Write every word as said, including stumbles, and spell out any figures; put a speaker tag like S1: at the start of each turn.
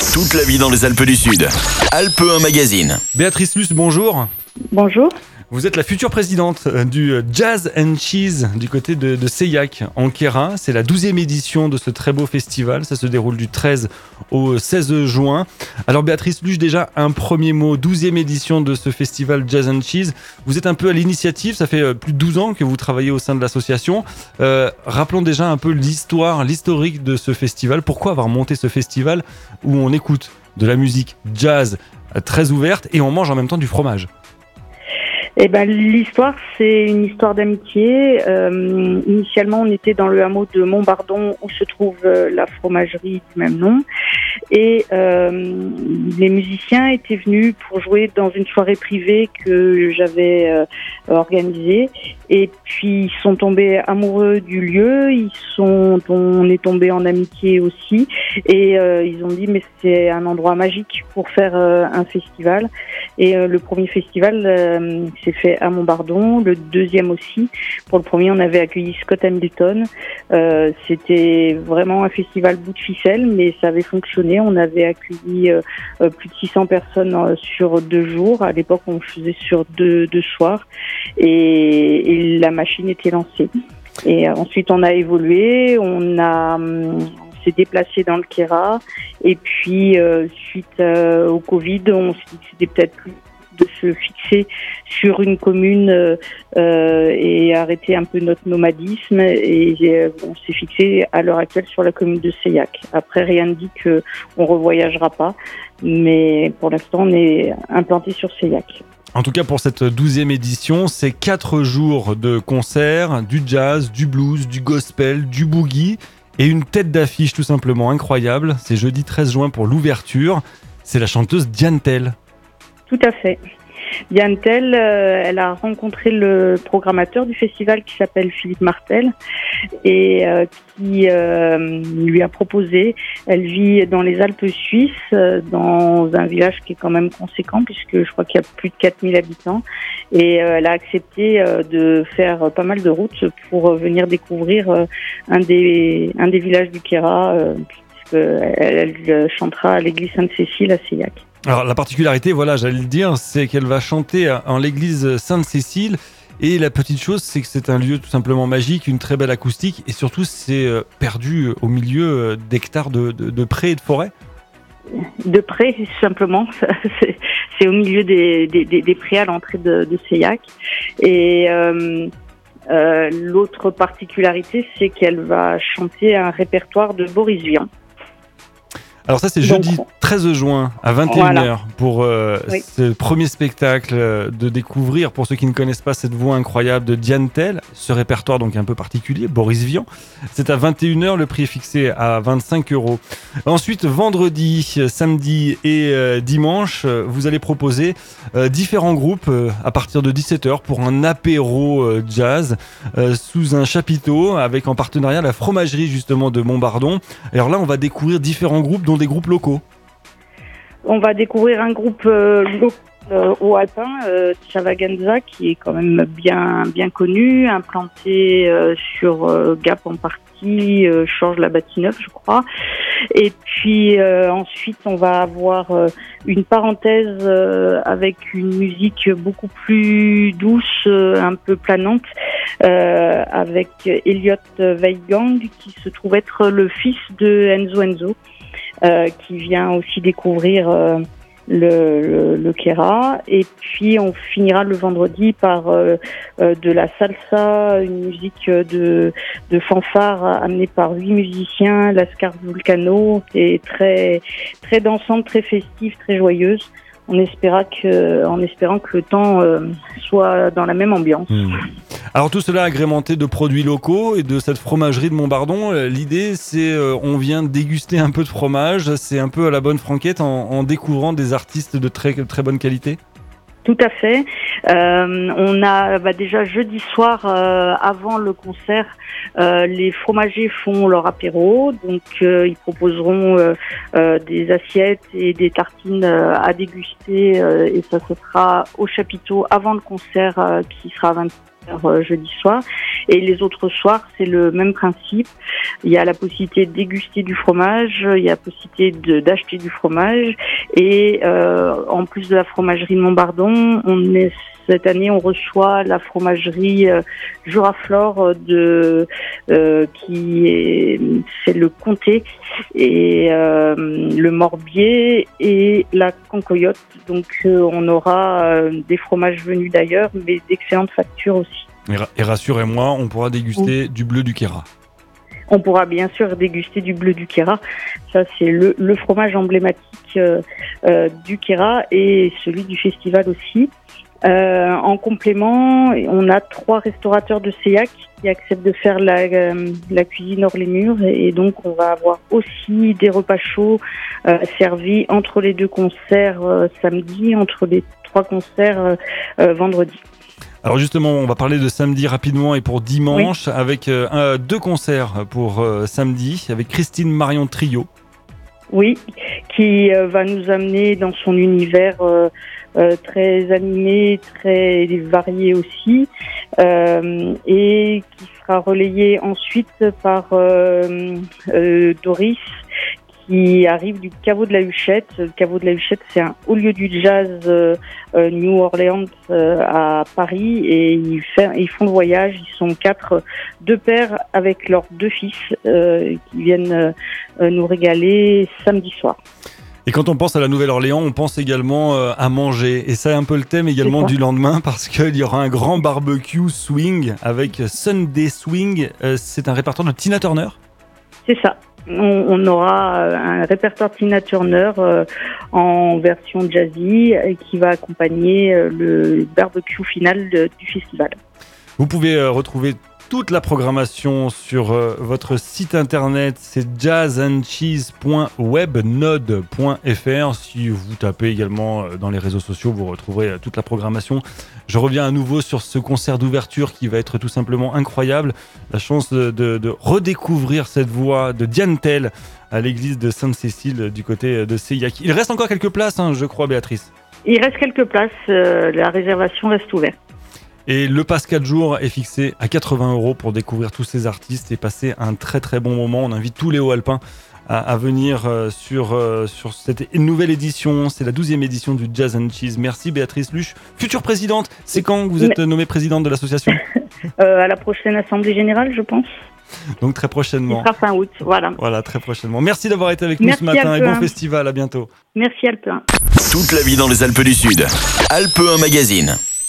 S1: Toute la vie dans les Alpes du Sud. Alpes un magazine.
S2: Béatrice Luce, bonjour.
S3: Bonjour.
S2: Vous êtes la future présidente du Jazz and Cheese du côté de, de Seillac en Queyras. C'est la douzième édition de ce très beau festival. Ça se déroule du treize au seize juin. Alors Béatrice Luce, déjà un premier mot. douzième édition de ce festival Jazz and Cheese. Vous êtes un peu à l'initiative. Ça fait plus de douze ans que vous travaillez au sein de l'association. Euh, rappelons déjà un peu l'histoire, l'historique de ce festival. Pourquoi avoir monté ce festival où on écoute de la musique jazz très ouverte et on mange en même temps du fromage?
S3: Eh ben, l'histoire, c'est une histoire d'amitié. Euh, initialement, on était dans le hameau de Montbardon où se trouve euh, la fromagerie du même nom. Et euh, les musiciens étaient venus pour jouer dans une soirée privée que j'avais euh, organisée. Et puis, ils sont tombés amoureux du lieu. Ils sont, on est tombés en amitié aussi. Et euh, ils ont dit, mais c'est un endroit magique pour faire euh, un festival. Et euh, le premier festival euh, s'est fait à Montbardon, le deuxième aussi. Pour le premier, on avait accueilli Scott Hamilton. Euh, c'était vraiment un festival bout de ficelle, mais ça avait fonctionné. On avait accueilli euh, plus de six cents personnes euh, sur deux jours. À l'époque, on faisait sur deux, deux soirs. Et, et la machine était lancée. Et euh, ensuite, on a évolué. On a... Hum, s'est déplacé dans le Queyras et puis euh, suite euh, au Covid, on s'est dit que c'était peut-être plus de se fixer sur une commune euh, euh, et arrêter un peu notre nomadisme et euh, on s'est fixé à l'heure actuelle sur la commune de Seillac. Après, rien ne dit que on revoyagera pas, mais pour l'instant, on est implanté sur Seillac.
S2: En tout cas, pour cette douzième édition, c'est quatre jours de concerts, du jazz, du blues, du gospel, du boogie. Et une tête d'affiche tout simplement incroyable, c'est jeudi treize juin pour l'ouverture, c'est la chanteuse Diane Tell.
S3: Tout à fait. Diane Tell, euh, elle a rencontré le programmateur du festival qui s'appelle Philippe Martel et euh, qui euh, lui a proposé, elle vit dans les Alpes suisses, euh, dans un village qui est quand même conséquent puisque je crois qu'il y a plus de quatre mille habitants et euh, elle a accepté euh, de faire pas mal de routes pour venir découvrir euh, un, des, un des villages du Queyras euh, puisqu'elle elle chantera à l'église Sainte-Cécile à Seillac.
S2: Alors la particularité, voilà, j'allais le dire, c'est qu'elle va chanter en l'église Sainte-Cécile et la petite chose, c'est que c'est un lieu tout simplement magique, une très belle acoustique et surtout c'est perdu au milieu d'hectares de, de, de prés et de forêts.
S3: De près, simplement, c'est, c'est au milieu des, des, des, des prés à l'entrée de, de Seillac et euh, euh, l'autre particularité, c'est qu'elle va chanter un répertoire de Boris Vian.
S2: Alors ça c'est jeudi Donc, treize juin à vingt et une heures voilà. pour euh, oui. ce premier spectacle de découvrir, pour ceux qui ne connaissent pas cette voix incroyable de Diane Tell, ce répertoire donc un peu particulier, Boris Vian. C'est à vingt et une heures, le prix est fixé à vingt-cinq euros. Ensuite, vendredi, samedi et euh, dimanche, vous allez proposer euh, différents groupes euh, à partir de dix-sept heures pour un apéro euh, jazz euh, sous un chapiteau avec en partenariat la fromagerie justement de Montbardon. Alors là, on va découvrir différents groupes dont des groupes locaux.
S3: On va découvrir un groupe euh, local euh, au alpin, euh, Chavaganza, qui est quand même bien bien connu, implanté euh, sur euh, Gap en partie, euh, Change-la-Bâtie-Neuve, je crois. Et puis euh, ensuite, on va avoir euh, une parenthèse euh, avec une musique beaucoup plus douce, euh, un peu planante, euh, avec Elliot Weigang, qui se trouve être le fils de Enzo Enzo. Euh, qui vient aussi découvrir euh, le, le, le Queyras. Et puis on finira le vendredi par euh, euh, de la salsa, une musique de, de fanfare amenée par huit musiciens, Lascar Vulcano, qui est très, très dansante, très festive, très joyeuse. On espéra que, en espérant que le temps euh, soit dans la même ambiance. Mmh.
S2: Alors tout cela agrémenté de produits locaux et de cette fromagerie de Montbardon. L'idée, c'est euh, on vient déguster un peu de fromage, c'est un peu à la bonne franquette en, en découvrant des artistes de très, très bonne qualité.
S3: Tout à fait. Euh, on a bah, déjà jeudi soir, euh, avant le concert, euh, les fromagers font leur apéro, donc euh, ils proposeront euh, euh, des assiettes et des tartines euh, à déguster, euh, et ça se fera au chapiteau avant le concert euh, qui sera à vingt euh, jeudi soir. Et les autres soirs, c'est le même principe. Il y a la possibilité de déguster du fromage, il y a la possibilité de, d'acheter du fromage. Et euh, en plus de la fromagerie de Montbardon, on est cette année, on reçoit la fromagerie euh, Juraflore de euh, qui est c'est le comté et euh, le Morbier et la Concoyote. Donc euh, on aura euh, des fromages venus d'ailleurs, mais d'excellentes factures aussi.
S2: Et, ra- et rassurez-moi, on pourra déguster oui. du bleu du Queyras.
S3: On pourra bien sûr déguster du bleu du Queyras. Ça, c'est le, le fromage emblématique euh, euh, du Queyras et celui du festival aussi. Euh, en complément, on a trois restaurateurs de Seillac qui acceptent de faire la, euh, la cuisine hors les murs et, et donc on va avoir aussi des repas chauds euh, servis entre les deux concerts euh, samedi, entre les trois concerts euh, euh, vendredi.
S2: Alors justement, on va parler de samedi rapidement et pour dimanche oui. avec euh, un, deux concerts pour euh, samedi avec Christine Marion Trio.
S3: Oui, qui euh, va nous amener dans son univers euh, euh, très animé, très varié aussi, euh, et qui sera relayé ensuite par euh, euh, Doris, qui arrive du caveau de la Huchette. Le caveau de la Huchette, c'est un haut lieu du jazz euh, euh, New Orleans euh, à Paris, et ils, fait, ils font le voyage. Ils sont quatre, deux pères avec leurs deux fils euh, qui viennent euh, nous régaler samedi soir.
S2: Et quand on pense à la Nouvelle-Orléans, on pense également euh, à manger. Et c'est un peu le thème également du lendemain, parce qu'il y aura un grand barbecue swing avec Sunday Swing. Euh, c'est un répertoire de Tina Turner ?
S3: C'est ça. On, on aura un répertoire Tina Turner euh, en version jazzy euh, qui va accompagner euh, le barbecue final de, du festival.
S2: Vous pouvez euh, retrouver toute la programmation sur euh, votre site internet, c'est jazz and cheese point webnode point f r. Si vous tapez également euh, dans les réseaux sociaux, vous retrouverez euh, toute la programmation. Je reviens à nouveau sur ce concert d'ouverture qui va être tout simplement incroyable. La chance de, de, de redécouvrir cette voix de Diane Tell à l'église de Sainte-Cécile du côté de Seillac. Il reste encore quelques places, hein, je crois, Béatrice.
S3: Il reste quelques places, euh, la réservation reste ouverte.
S2: Et le pass quatre jours est fixé à quatre-vingts euros pour découvrir tous ces artistes et passer un très très bon moment. On invite tous les Hauts-Alpins à, à venir euh, sur, euh, sur cette nouvelle édition. C'est la douzième édition du Jazz and Cheese. Merci Béatrice Luche, future présidente. C'est quand que vous êtes nommée présidente de l'association ?
S3: euh, À la prochaine Assemblée Générale, je pense.
S2: Donc très prochainement.
S3: Ce sera fin août, voilà.
S2: Voilà, très prochainement. Merci d'avoir été avec nous
S3: Merci
S2: ce matin
S3: Alpes.
S2: Et bon festival, à bientôt.
S3: Merci Alpes.
S1: Toute la vie dans les Alpes du Sud. Alpes un magazine.